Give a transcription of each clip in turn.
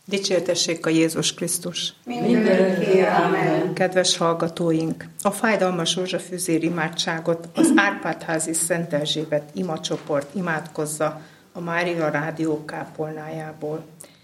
Dicsértessék a Jézus Krisztus! Mindörökké, amen. Kedves hallgatóink! A Fájdalmas Rózsafüzér imádságot az Árpád-házi Szent Erzsébet imacsoport imádkozza a Mária Rádió kápolnájából.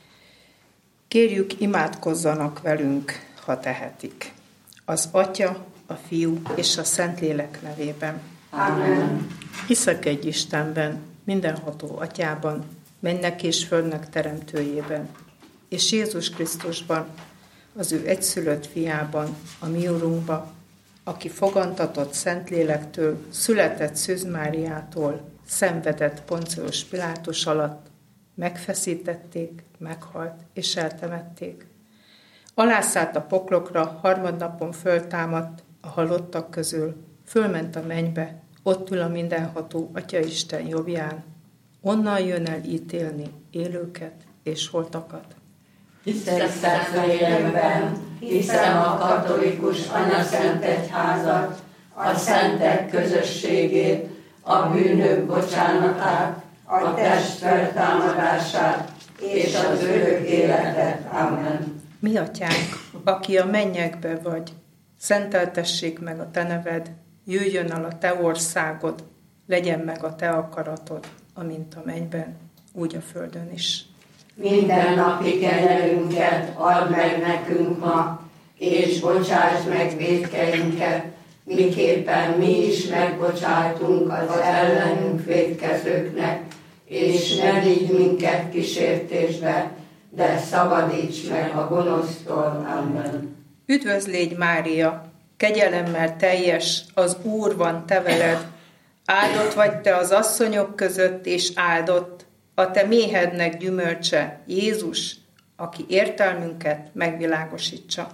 Kérjük, imádkozzanak velünk, ha tehetik. Az Atya, a Fiú és a Szentlélek nevében. Amen. Hiszek egy Istenben, mindenható Atyában, mennek és földnek teremtőjében, és Jézus Krisztusban, az ő egyszülött fiában, a mi Urunkban, aki fogantatott Szentlélektől, született Szűz Máriától, szenvedett Poncius Pilátus alatt, megfeszítették, meghalt és eltemették. Alászállt a poklokra, harmadnapon föltámadt a halottak közül, fölment a mennybe, ott ül a mindenható Atyaisten jobbján, onnan jön el ítélni élőket és holtakat. Hiszek Szentlélekben, hiszem a katolikus anyaszent egyházat, a szentek közösségét, a bűnök bocsánatát, a test feltámadását és az örök életet. Amen. Mi Atyánk, aki a mennyekbe vagy, szenteltessék meg a te neved, jöjjön el a te országod, legyen meg a te akaratod, amint a mennyben, úgy a földön is. Minden napi kenyerünket add meg nekünk ma, és bocsáss meg vétkeinket, miképpen mi is megbocsájtunk az ellenünk vétkezőknek, és ne vigy minket kísértésbe, de szabadíts meg a gonosztól. Amen. Üdvözl légy, Mária, kegyelemmel teljes, az Úr van te veled, áldott vagy te az asszonyok között, és áldott a te méhednek gyümölcse, Jézus, aki értelmünket megvilágosítsa.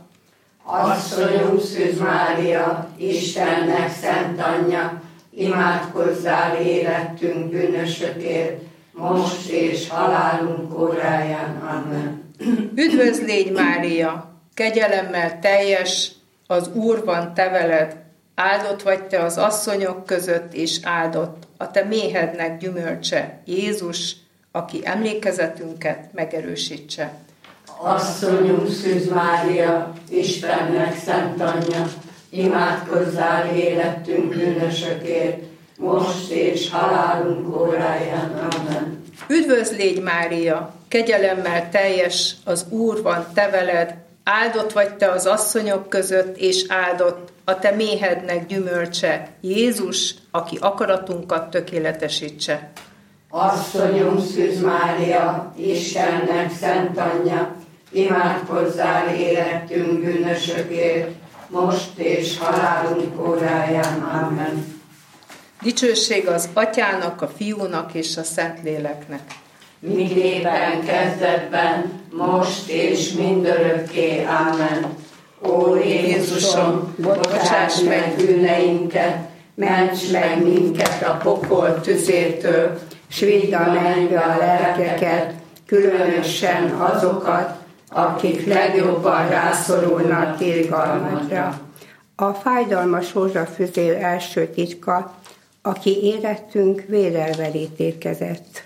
Asszonyunk Szűz Mária, Istennek szent anyja, imádkozzál érettünk bűnösökért, most és halálunk óráján. Amen. Üdvözl légy, Mária, kegyelemmel teljes, az Úr van te veled, áldott vagy te az asszonyok között, és áldott a te méhednek gyümölcse, Jézus, aki emlékezetünket megerősítse. Asszonyunk Szűz Mária, Istennek szent anyja, imádkozzál érettünk bűnösökért, most és halálunk óráján. Amen. Üdvözl légy, Mária, kegyelemmel teljes, az Úr van te veled, áldott vagy te az asszonyok között, és áldott a te méhednek gyümölcse, Jézus, aki akaratunkat tökéletesítse. Asszonyunk Szűz Mária, Istennek szent anyja, imádkozzál érettünk bűnösökért, most és halálunk óráján. Amen. Dicsőség az Atyának, a Fiúnak és a Szentléleknek. Miképpen kezdetben, most és mindörökké. Amen. Ó Jézusom, bocsáss meg bűneinket, ments meg minket a pokol tüzétől, s vidd a mennybe a lelkeket, különösen azokat, akik legjobban rászorulnak irgalmadra. A Fájdalmas Rózsafüzér első titka, aki érettünk vérelvelét érkezett.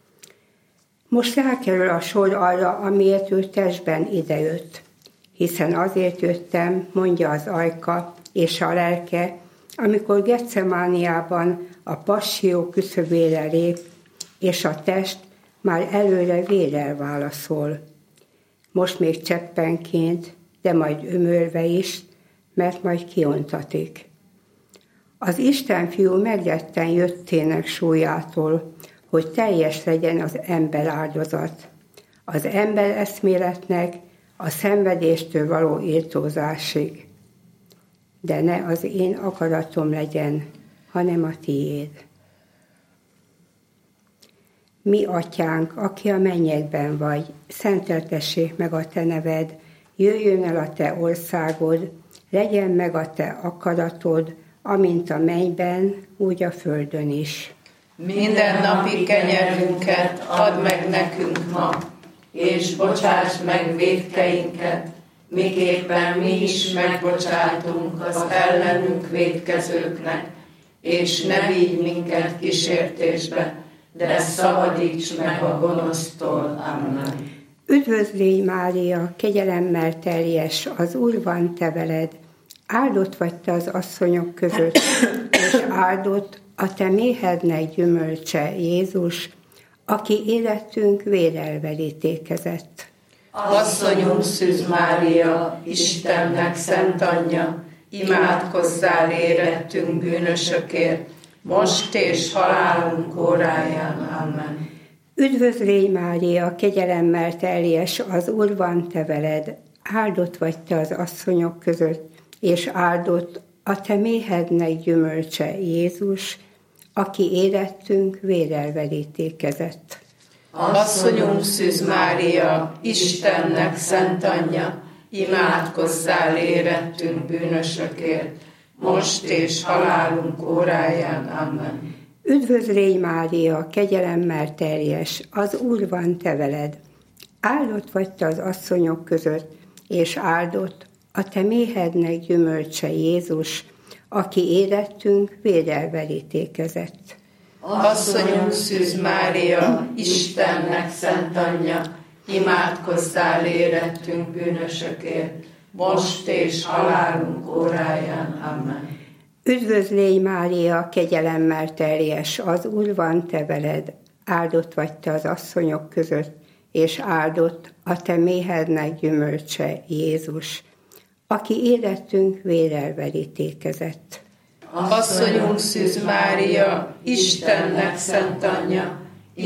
Most rákerül a sor arra, amiért ő testben idejött. Hiszen azért jöttem, mondja az ajka és a lelke, amikor Getsemániában a passzió küszöbére lép, és a test már előre vérrel válaszol. Most még cseppenként, de majd ömölve is, mert majd kiontatik. Az Isten fiú megretten jöttének súlyától, hogy teljes legyen az ember áldozat, az ember eszméletnek a szenvedéstől való írtózásig. De ne az én akaratom legyen, hanem a tiéd. Mi Atyánk, aki a mennyekben vagy, szenteltessék meg a te neved, jöjjön el a te országod, legyen meg a te akaratod, amint a mennyben, úgy a földön is. Minden napi kenyerünket add meg nekünk ma, és bocsáss meg vétkeinket, miképpen mi is megbocsájtunk az ellenünk vétkezőknek, és ne vigy minket kísértésbe, de szabadíts meg a gonosztól. Amen. Üdvözlégy Mária, kegyelemmel teljes, az Úr van te veled, áldott vagy te az asszonyok között, és áldott a te méhednek gyümölcse, Jézus, aki életünk vérelverítékezett. Asszonyunk Szűz Mária, Istennek szent anyja, imádkozzál érettünk bűnösökért, most és halálunk óráján. Amen. Üdvözlégy Mária, kegyelemmel teljes, az Úr van te veled, áldott vagy te az asszonyok között, és áldott a te méhednek gyümölcse, Jézus, aki érettünk vérelverítékezett. Asszonyunk Szűz Mária, Istennek szent anyja, imádkozzál érettünk bűnösökért, most és halálunk óráján. Amen. Üdvözlégy Mária, kegyelemmel teljes, az Úr van te veled, áldott vagy te az asszonyok között, és áldott a te méhednek gyümölcse, Jézus, aki érettünk vérelverítékezett. Asszonyunk Szűz Mária, Istennek szent anyja, imádkozzál érettünk bűnösökért, most és halálunk óráján. Amen. Üdvözlégy Mária, kegyelemmel teljes, az Úr van te veled, áldott vagy te az asszonyok között, és áldott a te méhednek gyümölcse, Jézus, aki érettünk vérelverítékezett. Asszonyunk Szűz Mária, Istennek szent anyja,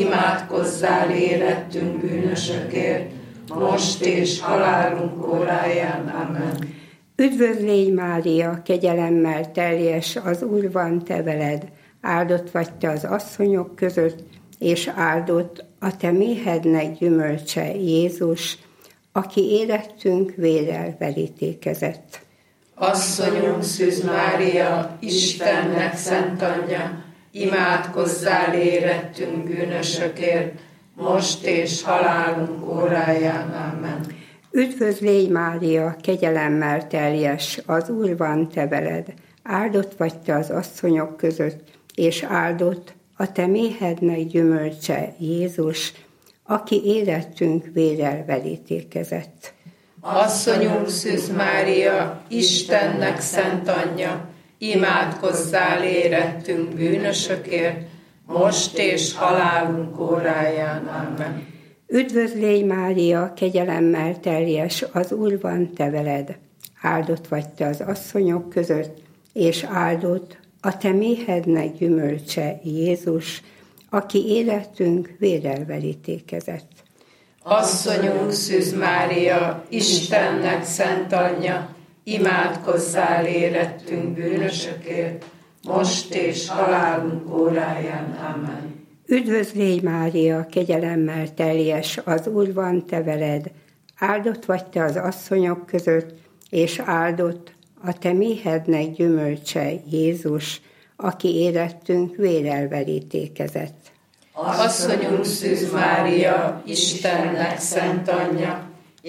imádkozzál érettünk bűnösökért, most és halálunk óráján. Amen. Üdvözlégy Mária, kegyelemmel teljes, az Úr van te veled, áldott vagy te az asszonyok között, és áldott a te méhednek gyümölcse, Jézus, aki érettünk vérelverítékezett. Asszonyunk Szűz Mária, Istennek szent anyja, imádkozzál érettünk bűnösökért, most és halálunk óráján. Amen. Üdvözlégy Mária, kegyelemmel teljes, az Úr van te veled, áldott vagy te az asszonyok között, és áldott a te méhednek gyümölcse, Jézus, aki érettünk vérelverítékezett. Asszonyunk Szűz Mária, Istennek szent anyja, imádkozzál érettünk bűnösökért, most és halálunk óráján. Amen. Üdvözlégy Mária, kegyelemmel teljes, az Úr van te veled, áldott vagy te az asszonyok között, és áldott a te méhednek gyümölcse, Jézus, aki érettünk vérelverítékezett. Asszonyunk Szűz Mária, Istennek szent anyja, imádkozzál érettünk bűnösökért, most és halálunk óráján. Amen. Üdvözlégy Mária, kegyelemmel teljes, az Úr van te veled, áldott vagy te az asszonyok között, és áldott a te méhednek gyümölcse, Jézus, aki érettünk vérelverítékezett. Asszonyunk Szűz Mária, Istennek szent anyja,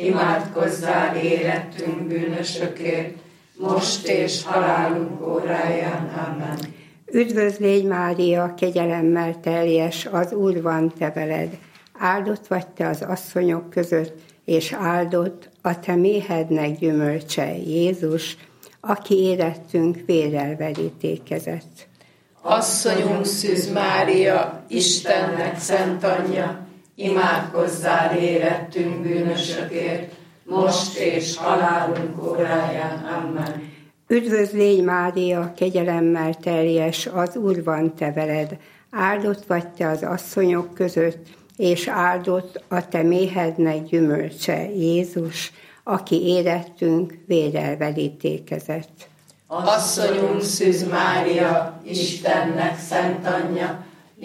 imádkozzál érettünk bűnösökért, most és halálunk óráján. Amen. Üdvözlégy Mária, kegyelemmel teljes, az Úr van te veled, áldott vagy te az asszonyok között, és áldott a te méhednek gyümölcse, Jézus, aki érettünk vérelverítékezett. Asszonyunk Szűz Mária, Istennek szent anyja, imádkozzál érettünk bűnösökért, most és halálunk óráján. Amen. Üdvözlégy Mária, kegyelemmel teljes, az Úr van te veled, áldott vagy te az asszonyok között, és áldott a te méhednek gyümölcse, Jézus, aki érettünk vérelverítékezett. Asszonyunk Szűz Mária, Istennek szent anyja,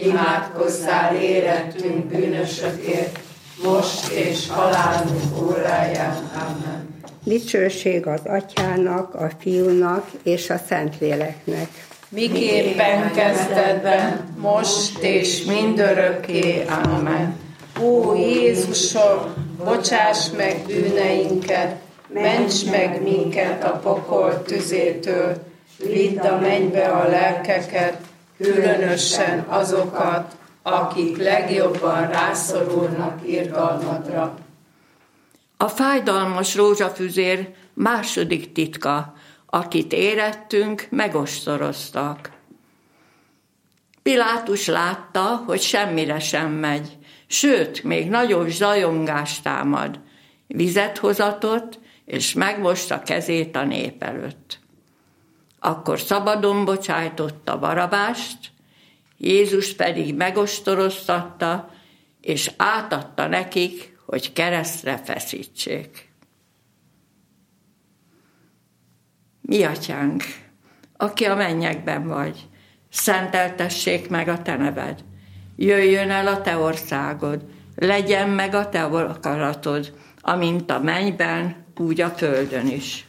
imádkozzál érettünk bűnösökért, most és halálunk óráján. Amen. Dicsőség az Atyának, a Fiúnak és a Szentléleknek. Miképpen kezdetben, most és mindörökké. Amen. Ó Jézusom, bocsáss meg bűneinket, ments meg minket a pokol tüzétől, vidd a mennybe a lelkeket, különösen azokat, akik legjobban rászorulnak irgalmadra. A fájdalmas rózsafüzér második titka, akit érettünk, megostoroztak. Pilátus látta, hogy semmire sem megy, sőt, még nagyobb zajongás támad. Vizet hozatott, és megmosta kezét a nép előtt. Akkor szabadon bocsájtotta Barabást, Jézus pedig megostoroztatta, és átadta nekik, hogy keresztre feszítsék. Mi atyánk, aki a mennyekben vagy, szenteltessék meg a te neved. Jöjjön el a te országod, legyen meg a te akaratod, amint a mennyben, úgy a földön is.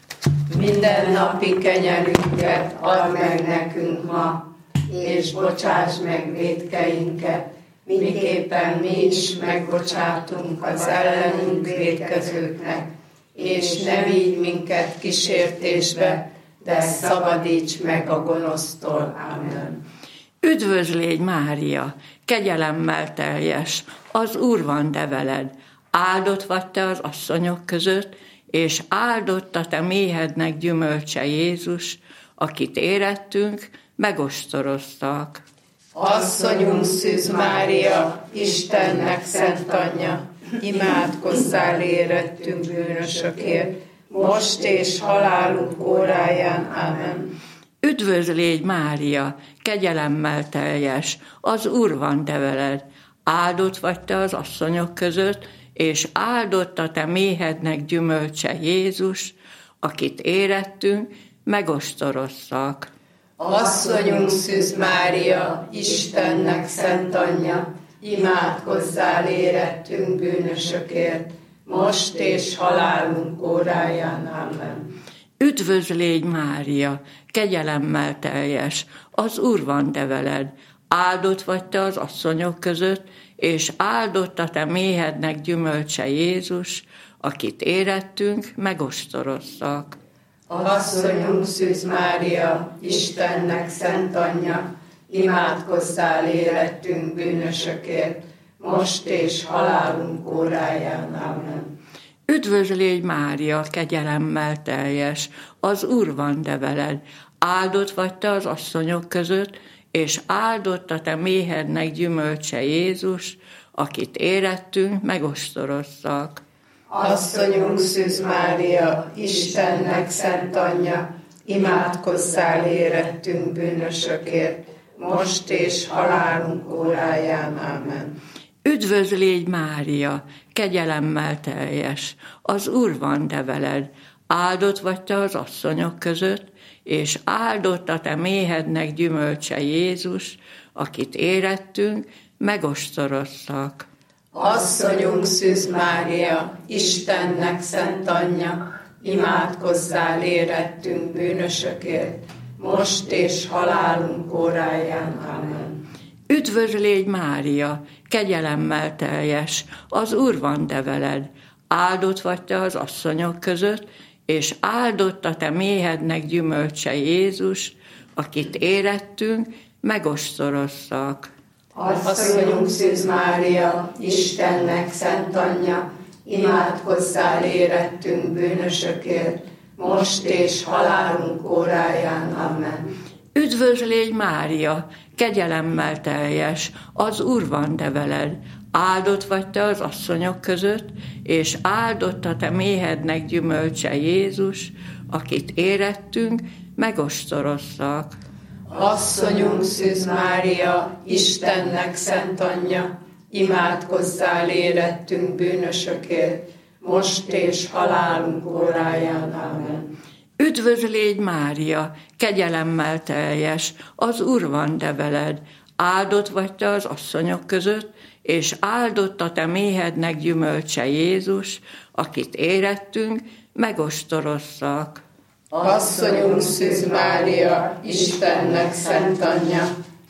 Mindennapi kenyerünket add meg nekünk ma, és bocsáss meg vétkeinket, miképpen mi is megbocsátunk az ellenünk vétkezőknek, és ne vigy minket kísértésbe, de szabadíts meg a gonosztól. Amen. Üdvözlégy, Mária, kegyelemmel teljes, az Úr van te veled, áldott vagy te az asszonyok között, és áldott a te méhednek gyümölcse Jézus, akit érettünk, megostoroztak. Asszonyunk Szűz Mária, Istennek szent anyja, imádkozzál érettünk bűnösökért, most és halálunk óráján. Amen. Üdvözlégy, Mária, kegyelemmel teljes, az Úr van te veled, áldott vagy te az asszonyok között, és áldott a te méhednek gyümölcse Jézus, akit érettünk, megostoroztak. Asszonyunk Szűz Mária, Istennek szent anyja, imádkozzál érettünk bűnösökért, most és halálunk óráján. Amen. Üdvözlégy, Mária, kegyelemmel teljes, az Úr van te veled, áldott vagy te az asszonyok között, és áldott a te méhednek gyümölcse Jézus, akit érettünk, megostoroztak. Asszonyunk Szűz Mária, Istennek szent anyja, imádkozzál érettünk bűnösökért, most és halálunk óráján. Amen. Üdvözlégy, Mária, kegyelemmel teljes, az Úr van te veled, áldott vagy te az asszonyok között, és áldott a te méhednek gyümölcse Jézus, akit érettünk, megostoroztak. Asszonyunk Szűz Mária, Istennek szent anyja, imádkozzál érettünk bűnösökért, most és halálunk óráján. Amen. Üdvözlégy, Mária, kegyelemmel teljes, az Úr van te veled, áldott vagy te az asszonyok között, és áldott a te méhednek gyümölcse Jézus, akit érettünk, megostoroztak. Asszonyunk Szűz Mária, Istennek szent anyja, imádkozzál érettünk bűnösökért, most és halálunk óráján. Amen. Üdvözlégy, Mária, kegyelemmel teljes, az Úr van te veled, áldott vagy te az asszonyok között, és áldott a te méhednek gyümölcse Jézus, akit érettünk, megostoroztak. Asszonyunk Szűz Mária, Istennek szent anyja, imádkozzál érettünk bűnösökért, most és halálunk óráján. Amen. Üdvözlégy, Mária, kegyelemmel teljes, az Úr van te veled, áldott vagy te az asszonyok között, és áldott a te méhednek gyümölcse Jézus, akit érettünk, megostoroztak. Asszonyunk Szűz Mária, Istennek szent anyja, imádkozzál érettünk bűnösökért, most és halálunk óráján. Amen. Üdvözlégy, Mária, kegyelemmel teljes, az Úr van te veled, áldott vagy te az asszonyok között, és áldott a te méhednek gyümölcse Jézus, akit érettünk, megostoroztak. Asszonyunk Szűz Mária, Istennek szent anyja,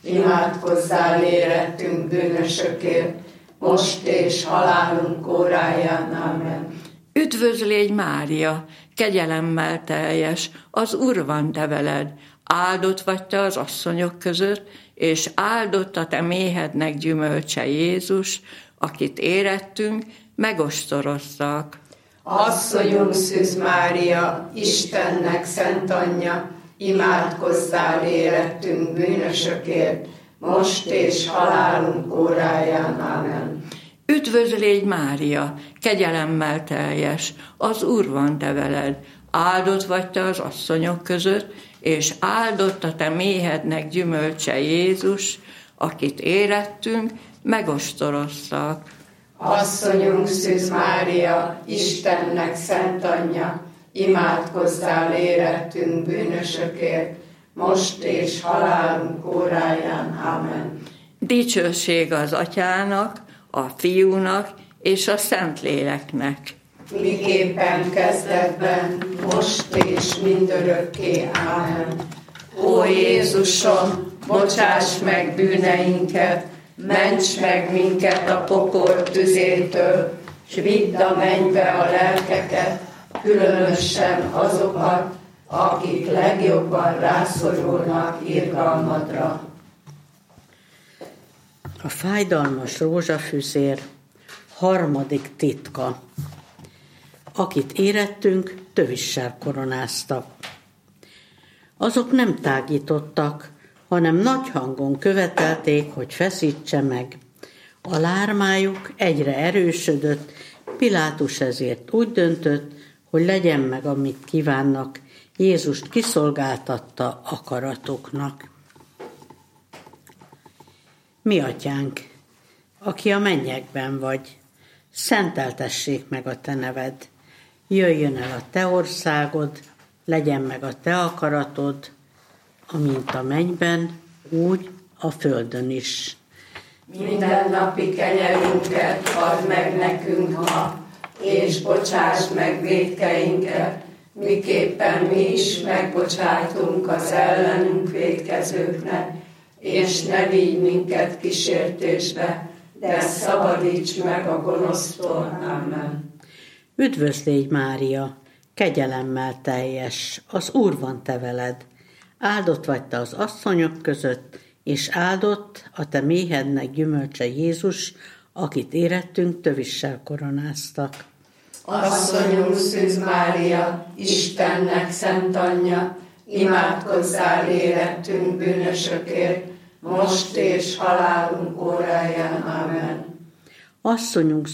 imádkozzál érettünk bűnösökért, most és halálunk óráján. Amen. Üdvözlégy, Mária, kegyelemmel teljes, az Úr van te veled, áldott vagy te az asszonyok között, és áldott a te méhednek gyümölcse Jézus, akit érettünk, megostoroztak. Asszonyunk Szűz Mária, Istennek szent anyja, imádkozzál érettünk bűnösökért, most és halálunk óráján. Amen. Üdvözl légy Mária, kegyelemmel teljes, az Úr van te veled, áldott vagy te az asszonyok között, és áldott a te méhednek gyümölcse Jézus, akit érettünk, megostoroztak. Asszonyunk Szűz Mária, Istennek szent anyja, imádkozzál érettünk bűnösökért, most és halálunk óráján. Amen. Dicsőség az Atyának, a Fiúnak és a Szentléleknek. Miképpen kezdetben, most és mindörökké. Amen. Ó Jézusom, bocsáss meg bűneinket, ments meg minket a pokol tüzétől, s vidd a mennybe a lelkeket, különösen azokat, akik legjobban rászorulnak irgalmadra. A fájdalmas rózsafüzér harmadik titka. Akit érettünk, tövissel koronáztak. Azok nem tágítottak, hanem nagy hangon követelték, hogy feszítse meg. A lármájuk egyre erősödött, Pilátus ezért úgy döntött, hogy legyen meg, amit kívánnak, Jézust kiszolgáltatta akaratuknak. Mi atyánk, aki a mennyekben vagy, szenteltessék meg a te neved, jöjjön el a te országod, legyen meg a te akaratod, amint a mennyben, úgy a földön is. Mindennapi kenyerünket add meg nekünk ma, és bocsáss meg vétkeinket, miképpen mi is megbocsátunk az ellenünk vétkezőknek, és ne vigy minket kísértésbe, de szabadíts meg a gonosztól. Amen. Üdvözl légy Mária, kegyelemmel teljes, az Úr van te veled, áldott vagy te az asszonyok között, és áldott a te méhednek gyümölcse Jézus, akit érettünk tövissel koronáztak. Asszonyunk Szűz Mária, Istennek szent anyja, imádkozzál érettünk bűnösökért, most és halálunk óráján. Amen. Asszonyunk,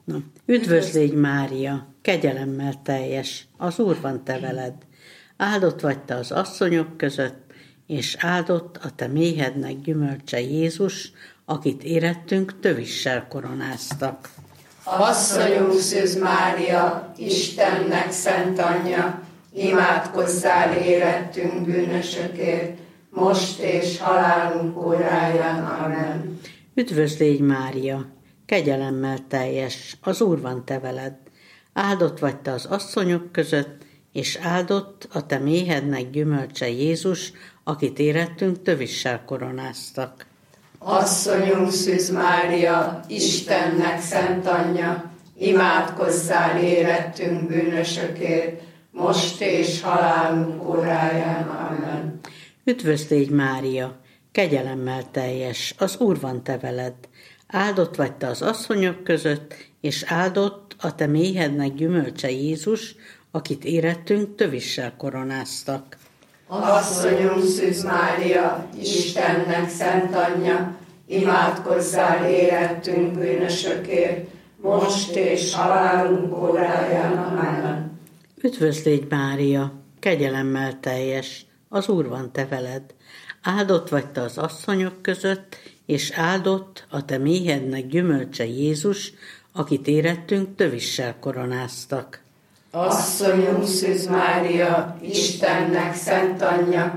üdvözl légy Mária, kegyelemmel teljes, az Úr van te veled, áldott vagy te az asszonyok között, és áldott a te méhednek gyümölcse Jézus, akit érettünk tövissel koronáztak. Asszonyunk Szűz Mária, Istennek szent anyja, imádkozzál érettünk bűnösökért, most és halálunk óráján. Amen. Üdvözl légy Mária, kegyelemmel teljes, az Úr van te veled, áldott vagy te az asszonyok között, és áldott a te méhednek gyümölcse Jézus, akit érettünk tövissel koronáztak. Asszonyunk Szűz Mária, Istennek szent anyja, imádkozzál érettünk bűnösökért, most és halálunk óráján. Amen. Üdvözl légy Mária, kegyelemmel teljes, az Úr van te veled, áldott vagy te az asszonyok között, és áldott a te méhednek gyümölcse Jézus, akit érettünk tövissel koronáztak. Asszonyunk Szűz Mária, Istennek szent anyja, imádkozzál érettünk bűnösökért, most és halálunk óráján. Amen. Üdvözl légy Mária, kegyelemmel teljes, az Úr van te veled, áldott vagy te az asszonyok között, és áldott a te méhednek gyümölcse Jézus, akit érettünk tövissel koronáztak. Asszonyunk Szűz Mária, Istennek szent anyja,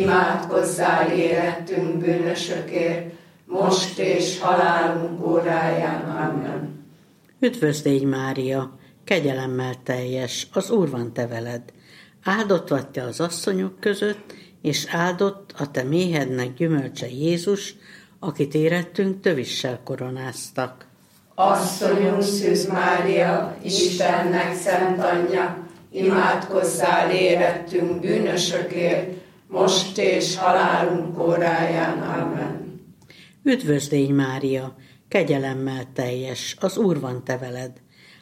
imádkozzál érettünk bűnösökért, most és halálunk óráján. Amen. Üdvözl légy Mária, kegyelemmel teljes, az Úr van te veled, áldott vagy te az asszonyok között, és áldott a te méhednek gyümölcse Jézus, akit érettünk tövissel koronáztak. Asszonyunk Szűz Mária, Istennek szent anyja, imádkozzál érettünk bűnösökért, most és halálunk óráján. Amen. Üdvözl légy Mária, kegyelemmel teljes, az Úr van te veled,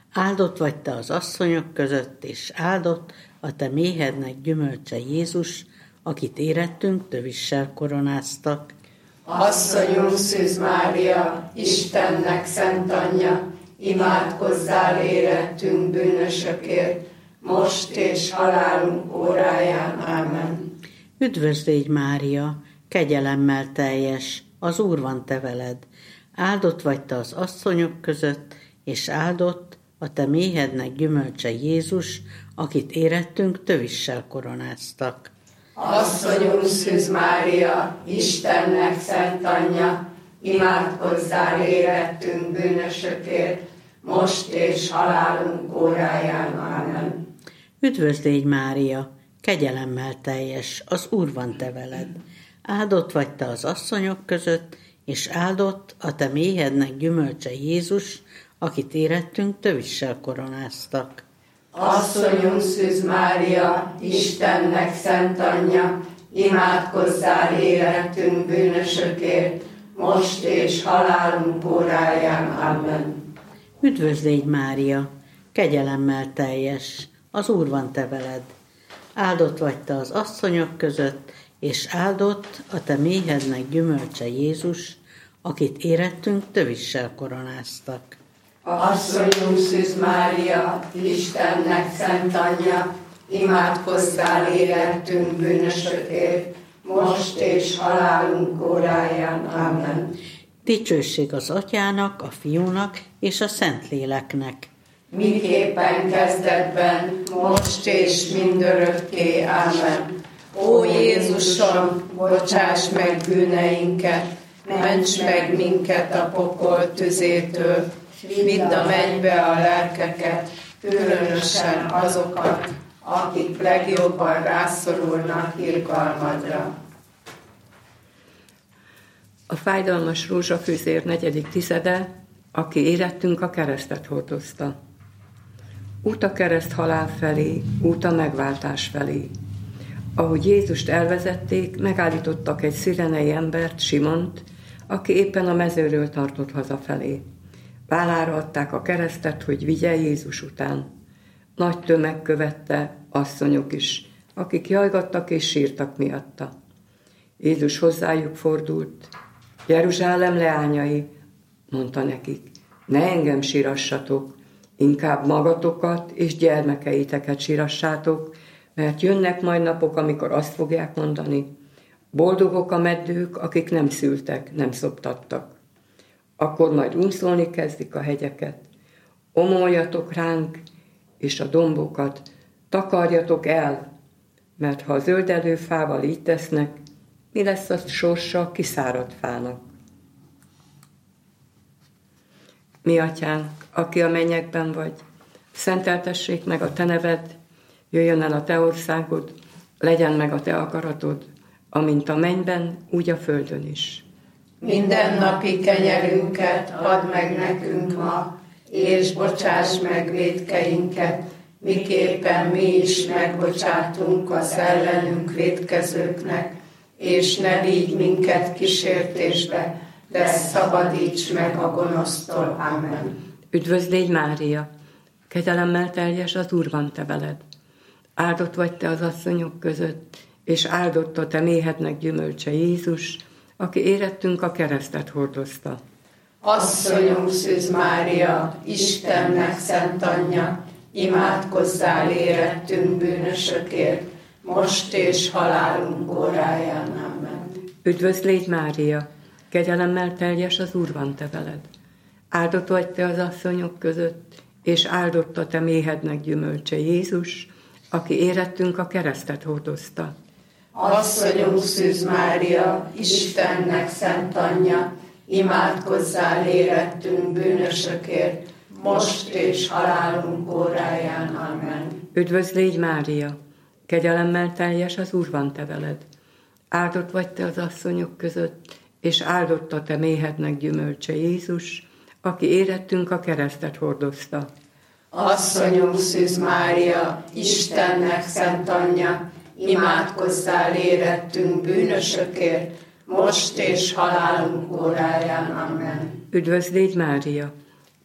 Áldott vagy te az asszonyok között, és áldott a te méhednek gyümölcse Jézus, akit érettünk tövissel koronáztak. Asszonyunk Szűz Mária, Istennek szent anyja, imádkozzál érettünk bűnösökért, most és halálunk óráján. Ámen. Üdvözl légy Mária, kegyelemmel teljes, az Úr van te veled. Áldott vagy te az asszonyok között, és áldott a te méhednek gyümölcse Jézus, akit érettünk tövissel koronáztak. Asszonyunk Szűz Mária, Istennek szent anyja, imádkozzál érettünk bűnösökért, most és halálunk óráján. Ámen. Üdvözl légy Mária, kegyelemmel teljes, az Úr van te veled. Áldott vagy te az asszonyok között, és áldott a te méhednek gyümölcse Jézus, akit érettünk tövissel koronáztak. Asszonyunk Szűz Mária, Istennek szent anyja, imádkozzál érettünk bűnösökért, most és halálunk óráján. Amen. Üdvözl légy Mária, kegyelemmel teljes, az Úr van te veled. Áldott vagy te az asszonyok között, és áldott a te méhednek gyümölcse Jézus, akit érettünk tövissel koronáztak. Asszonyunk Szűz Mária, Istennek szent anyja, imádkozzál érettünk bűnösökért, most és halálunk óráján. Amen. Dicsőség az Atyának, a Fiúnak és a Szentléleknek. Miképpen kezdetben, most és mindörökké. Ámen. Ó Jézusom, bocsáss meg bűneinket, ments meg minket a pokol tüzétől, vidd a mennybe a lelkeket, különösen azokat, akik legjobban rászorulnak irgalmadra. A fájdalmas rózsafűzér 4. tizede, aki érettünk a keresztet hordozta. Út a kereszt halál felé, út a megváltás felé. Ahogy Jézust elvezették, megállítottak egy szirenei embert, Simont, aki éppen a mezőről tartott hazafelé. Vállára adták a keresztet, hogy vigye Jézus után. Nagy tömeg követte, asszonyok is, akik jajgattak és sírtak miatta. Jézus hozzájuk fordult. Jeruzsálem leányai, mondta nekik, ne engem sírassatok, inkább magatokat és gyermekeiteket sírassátok, mert jönnek majd napok, amikor azt fogják mondani, boldogok a meddők, akik nem szültek, nem szoptattak. Akkor majd unszolni kezdik a hegyeket. Omoljatok ránk, és a dombokat takarjatok el, mert ha a zöldelő fával így tesznek, mi lesz a sorsa kiszáradt fának? Mi atyánk, aki a mennyekben vagy, szenteltessék meg a te neved, jöjjön el a te országod, legyen meg a te akaratod, amint a mennyben, úgy a földön is. Mindennapi kenyerünket add meg nekünk ma, és bocsáss meg vétkeinket, miképpen mi is megbocsátunk az ellenünk vétkezőknek, és ne vigy minket kísértésbe, de szabadíts meg a gonosztól. Amen. Üdvözl légy Mária, kegyelemmel teljes, az Úr van te veled. Áldott vagy te az asszonyok között, és áldott a te méhednek gyümölcse Jézus, aki érettünk a keresztet hordozta. Asszonyunk Szűz Mária, Istennek szent anyja, imádkozzál érettünk bűnösökért, most és halálunk óráján. Amen. Üdvözl légy Mária, kegyelemmel teljes, az Úr van te veled. Áldott vagy te az asszonyok között, és áldott a te méhednek gyümölcse Jézus, aki érettünk a keresztet hordozta. Asszonyunk Szűz Mária, Istennek szent anyja, imádkozzál érettünk bűnösökért, most és halálunk óráján. Amen. Üdvözl légy Mária, kegyelemmel teljes, az Úr van te veled. Áldott vagy te az asszonyok között, és áldott a te méhednek gyümölcse Jézus, aki érettünk a keresztet hordozta. Asszonyunk Szűz Mária, Istennek szent anyja, imádkozzál érettünk bűnösökért, most és halálunk óráján. Amen. Üdvözl légy Mária,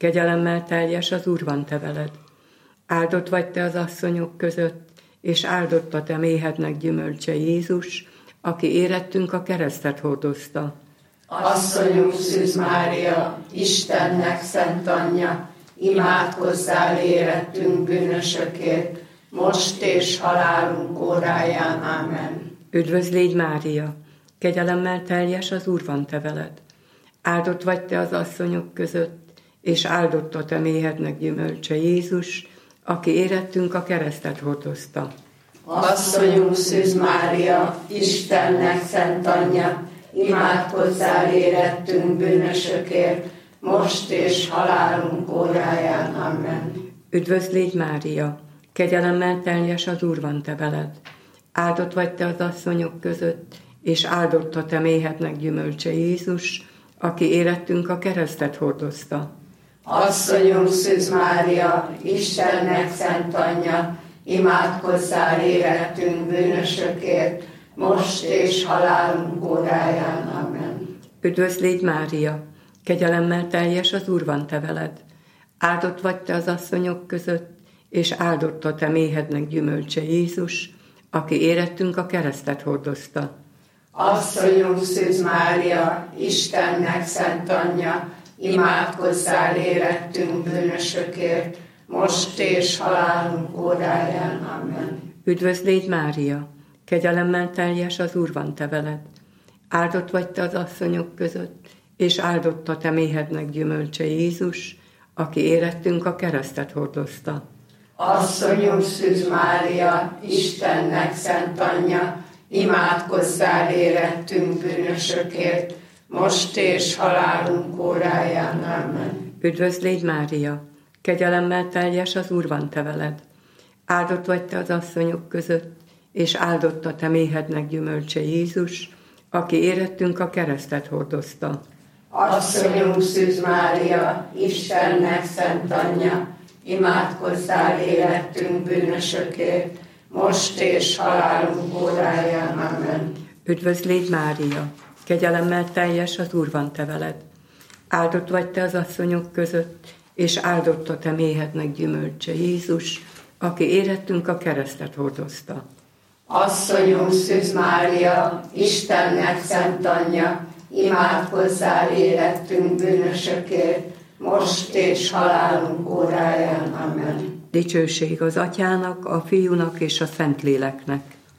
kegyelemmel teljes, az Úr van te veled. Áldott vagy te az asszonyok között, és áldott a te méhednek gyümölcse Jézus, aki érettünk a keresztet hordozta. Asszonyunk Szűz Mária, Istennek szent anyja, imádkozzál érettünk bűnösökért, most és halálunk óráján. Ámen. Üdvözlégy Mária, kegyelemmel teljes, az Úr van te veled. Áldott vagy te az asszonyok között, és áldott a te méhednek gyümölcse Jézus, aki érettünk a keresztet hordozta. Asszonyunk Szűz Mária, Istennek szent anyja, imádkozzál érettünk bűnösökért, most és halálunk óráján. Amen. Üdvözlégy Mária, kegyelemmel teljes, az Úr van te veled. Áldott vagy te az asszonyok között, és áldott a te méhednek gyümölcse Jézus, aki érettünk a keresztet hordozta. Asszonyunk Szűz Mária, Istennek szent anyja, imádkozzál érettünk bűnösökért, most és halálunk óráján. Amen. Üdvözlégy Mária, kegyelemmel teljes, az Úr van te veled. Áldott vagy te az asszonyok között, és áldott a te méhednek gyümölcse Jézus, aki érettünk a keresztet hordozta. Asszonyunk Szűz Mária, Istennek szent anyja, imádkozzál érettünk bűnösökért, most és halálunk óráján. Amen. Üdvözlégy Mária, kegyelemmel teljes, az Úr van te veled. Áldott vagy te az asszonyok között, és áldott a te méhednek gyümölcse Jézus, aki érettünk a keresztet hordozta. Asszonyunk Szűz Mária, Istennek szent anyja, imádkozzál érettünk bűnösökért, most és halálunk óráján. Amen. Üdvözlégy Mária, kegyelemmel teljes, az Úr van te veled. Áldott vagy te az asszonyok között, és áldott a te méhednek gyümölcse Jézus, aki érettünk a keresztet hordozta. Asszonyunk Szűz Mária, Istennek szent anyja, imádkozzál érettünk bűnösökért, most és halálunk óráján. Amen. Üdvözlégy Mária, kegyelemmel teljes, az Úr van te veled. Áldott vagy te az asszonyok között, és áldott a te méhednek gyümölcse Jézus, aki érettünk a keresztet hordozta. Asszonyunk Szűz Mária, Istennek szent anyja, imádkozzál érettünk bűnösökért, most és halálunk óráján. Amen. Dicsőség az Atyának, a Fiúnak és a Szentléleknek.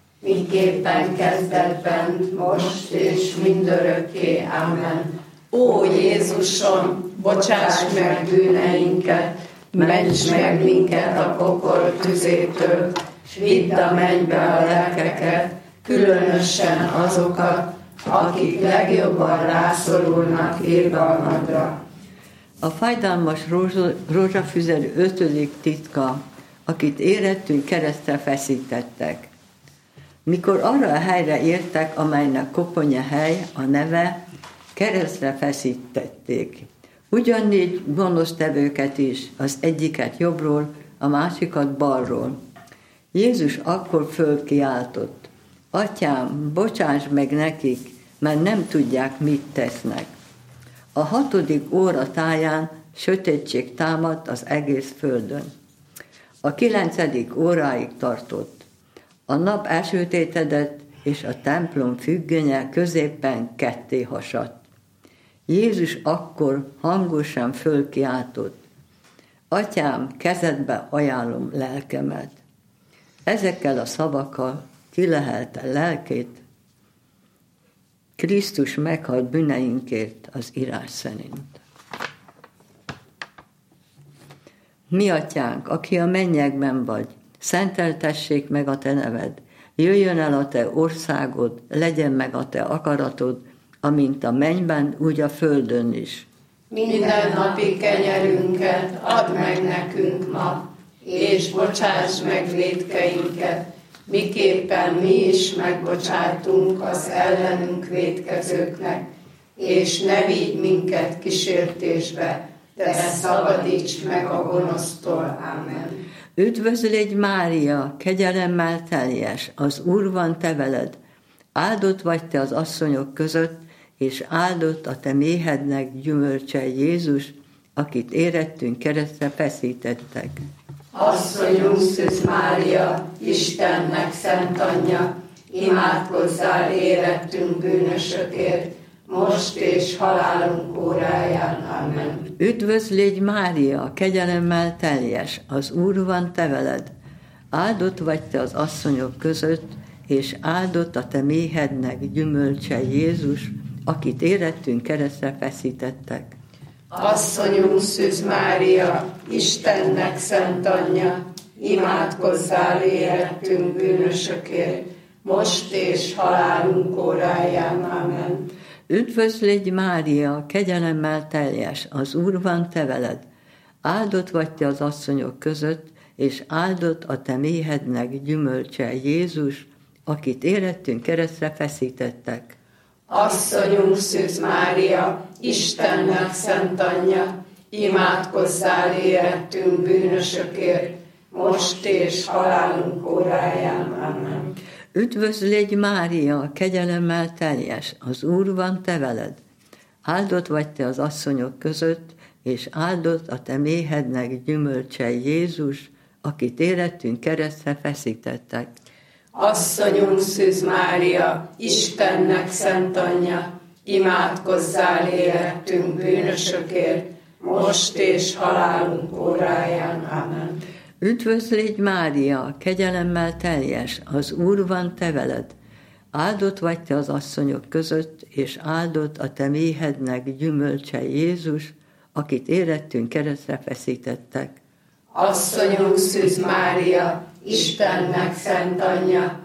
Miképpen kezdetben, most és mindörökké. Amen. Ó Jézusom, bocsáss meg bűneinket, ments meg minket a pokol tüzétől, s vidd a mennybe a lelkeket, különösen azokat, akik legjobban rászorulnak irgalmadra. A fájdalmas rózsafüzerű 5. titka, akit érettünk keresztre feszítettek. Mikor arra a helyre értek, amelynek koponya hely, a neve, keresztre feszítették. Ugyanígy gonosztevőket is, az egyiket jobbról, a másikat balról. Jézus akkor fölkiáltott: Atyám, bocsáss meg nekik, mert nem tudják, mit tesznek. A 6. óra táján sötétség támadt az egész földön. A 9. óráig tartott. A nap elsötétedett, és a templom függönye középen ketté hasadt. Jézus akkor hangosan fölkiáltott: Atyám, kezedbe ajánlom lelkemet. Ezekkel a szavakkal kilehelte lelkét. Krisztus meghalt bűneinkért az írás szerint. Mi atyánk, aki a mennyekben vagy, szenteltessék meg a te neved, jöjjön el a te országod, legyen meg a te akaratod, amint a mennyben, úgy a földön is. Minden napi kenyerünket add meg nekünk ma, és bocsáss meg vétkeinket, miképpen mi is megbocsátunk az ellenünk vétkezőknek, és ne vigy minket kísértésbe, de szabadíts meg a gonosztól. Amen. Üdvözlégy Mária, kegyelemmel teljes, az Úr van te veled. Áldott vagy te az asszonyok között, és áldott a te méhednek gyümölcse Jézus, akit érettünk keresztre feszítettek. Asszonyunk Szűz Mária, Istennek szent anyja, imádkozzál érettünk bűnösökért, most és halálunk óráján. Amen. Üdvözl légy Mária, kegyelemmel teljes, az Úr van te veled. Áldott vagy te az asszonyok között, és áldott a te méhednek gyümölcse Jézus, akit érettünk keresztre feszítettek. Asszonyunk Szűz Mária, Istennek szent anyja, imádkozzál érettünk bűnösökért, most és halálunk óráján. Amen. Üdvözl légy Mária, kegyelemmel teljes, az Úr van te veled. Áldott vagy te az asszonyok között, és áldott a te méhednek gyümölcse Jézus, akit érettünk keresztre feszítettek. Asszonyunk Szűz Mária, Istennek szent anyja, imádkozzál érettünk bűnösökért, most és halálunk óráján. Amen. Üdvözl légy Mária, kegyelemmel teljes, az Úr van te veled. Áldott vagy te az asszonyok között, és áldott a te méhednek gyümölcse Jézus, akit érettünk keresztre feszítettek. Asszonyunk Szűz Mária, Istennek szent anyja, imádkozzál érettünk bűnösökért, most és halálunk óráján. Amen. Üdvözl légy Mária, kegyelemmel teljes, az Úr van te veled. Áldott vagy te az asszonyok között, és áldott a te méhednek gyümölcse Jézus, akit érettünk keresztre feszítettek. Asszonyunk Szűz Mária, Istennek szent anyja,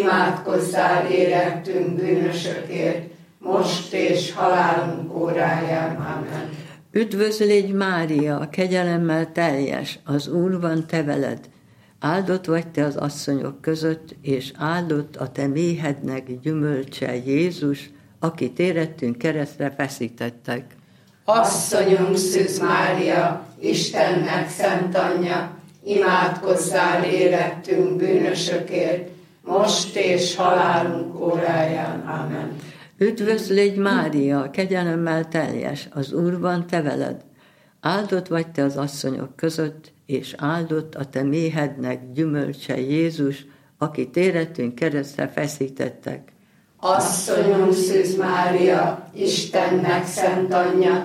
imádkozzál érettünk bűnösökért, most és halálunk óráján. Amen. Üdvözl légy Mária, kegyelemmel teljes, az Úr van te veled. Áldott vagy te az asszonyok között, és áldott a te méhednek gyümölcse Jézus, akit érettünk keresztre feszítettek. Asszonyunk Szűz Mária, Istennek szent anyja, imádkozzál érettünk bűnösökért, most és halálunk óráján. Amen. Üdvözl légy Mária, kegyelemmel teljes, az Úr van te veled. Áldott vagy te az asszonyok között, és áldott a te méhednek gyümölcse Jézus, akit érettünk keresztre feszítettek. Asszonyunk Szűz Mária, Istennek szent anyja,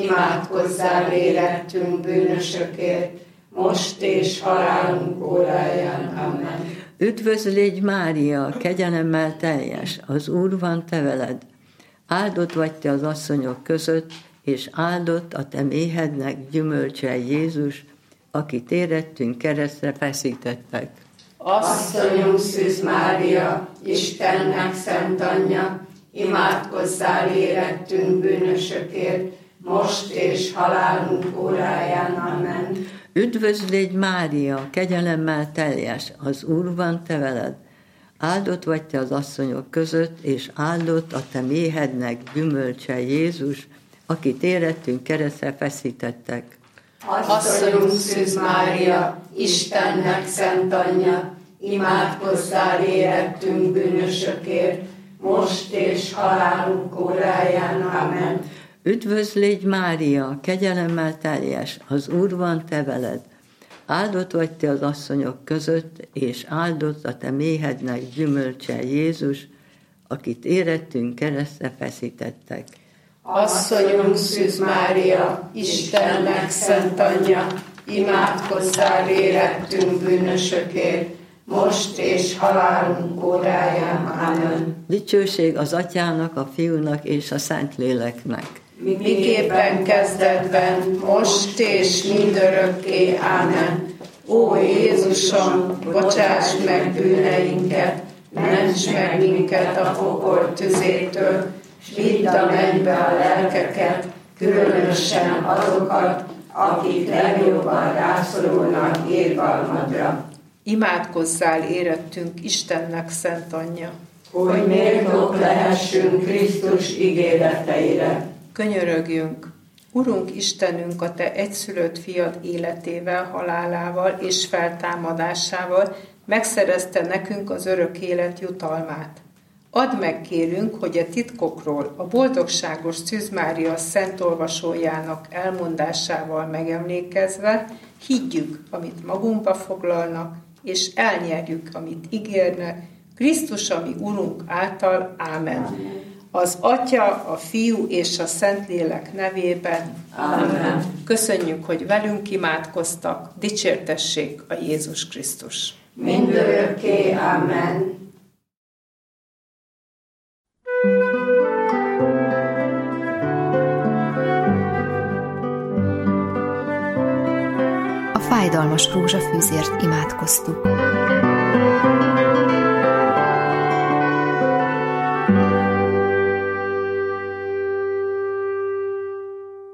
imádkozzál érettünk bűnösökért, most és halálunk óráján. Amen. Üdvözl légy Mária, kegyelemmel teljes, az Úr van te veled. Áldott vagy te az asszonyok között, és áldott a te méhednek gyümölcse Jézus, akit érettünk keresztre feszítettek. Asszonyunk Szűz Mária, Istennek szent anyja, imádkozzál érettünk bűnösökért, most és halálunk óráján. Amen. Üdvözl légy Mária, kegyelemmel teljes, az Úr van te veled. Áldott vagy te az asszonyok között, és áldott a te méhednek gyümölcse Jézus, akit érettünk keresztre feszítettek. Asszonyunk Szűz Mária, Istennek szent anyja, imádkozzál érettünk bűnösökért, most és halálunk óráján. Amen. Üdvözl légy Mária, kegyelemmel teljes, az Úr van te veled. Áldott vagy te az asszonyok között, és áldott a te méhednek gyümölcse Jézus, akit érettünk keresztre feszítettek. Asszonyunk Szűz Mária, Istennek szent anyja, imádkozzál érettünk bűnösökért, most és halálunk óráján. Amen. Dicsőség az Atyának, a Fiúnak és a Szentléleknek. Miképpen kezdetben, most és mindörökké. Amen. Ó Jézusom, bocsáss meg bűneinket, ments meg minket a pokol tüzétől, s vidd a mennybe a lelkeket, különösen azokat, akik legjobban rászorulnak irgalmadra. Imádkozzál érettünk Istennek szent anyja. Hogy méltók lehessünk Krisztus ígéreteire. Könyörögjünk! Urunk Istenünk, a Te egyszülött fiad életével, halálával és feltámadásával megszerezte nekünk az örök élet jutalmát. Add meg, kérünk, hogy a titkokról a boldogságos Szűz Mária Szent Olvasójának elmondásával megemlékezve higgyük, amit magunkba foglalnak, és elnyerjük, amit ígérnek, Krisztus, ami Urunk által. Ámen. Az Atya, a Fiú és a Szentlélek nevében. Ámen. Köszönjük, hogy velünk imádkoztak, dicsértessék a Jézus Krisztus. Mindörökké. Ámen. A fájdalmas rózsafűzért imádkoztuk.